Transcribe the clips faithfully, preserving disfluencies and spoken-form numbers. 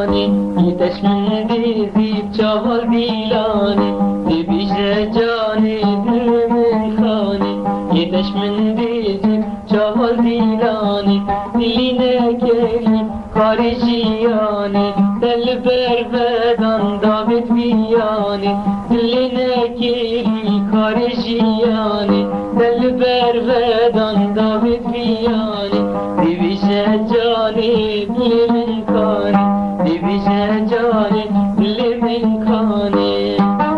دیلانی یتش من دیزیب چهال دیلانی دی بیشه جانی دل من خانی یتش من دیزیب چهال دیلانی دلی نکلی کاری جیانی دل بر بدان دابت بیانی دلی نکلی کاری جیانی دل بر بدان دابت بیانی دی بیشه جانی دل من کانی دی بیشه جانی دل من کانی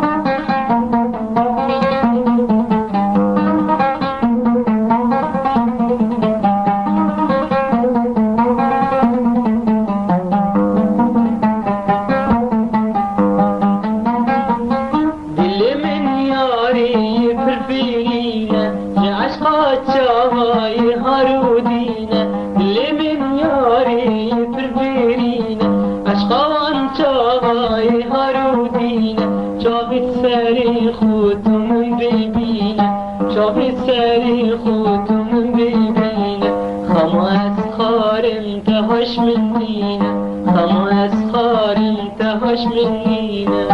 چاوای هارودینه دل من یاری پرورینه عشقان چاوای هارودینه چاوی سری خودم ببینه چاوی سری خودم ببینه خما از خارم تهاش منینه خما از خارم تهاش منینه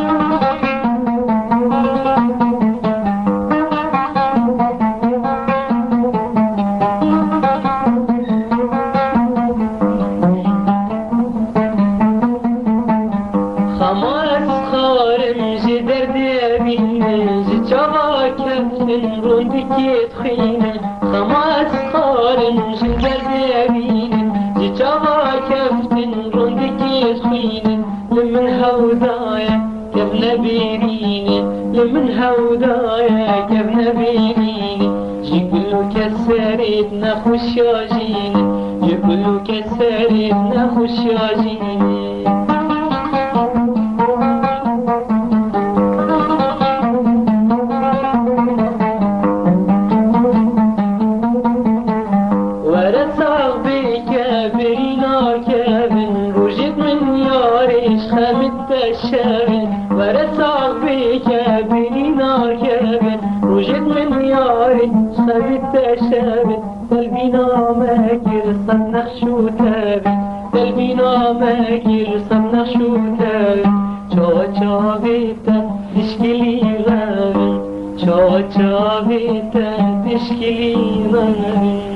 روندی کیت خینه خماس خارم جنگل بیابینه جی چاوا کفتن روندی کیت خینه لمن هودایا كيف نبينيني لمن هودايا كيف نبينيني يقولوا كسرتنا خشاجيني يقولوا كسرتنا خشاجيني الشابن ورساق بك بنينا كابن وجد من ياري خبت الشابن قلبي نامك صنخ شو تابن قلبي نامك صنخ شو تابن چا چا بيتا تشكلي غابن چا چا بيتا تشكلي غابن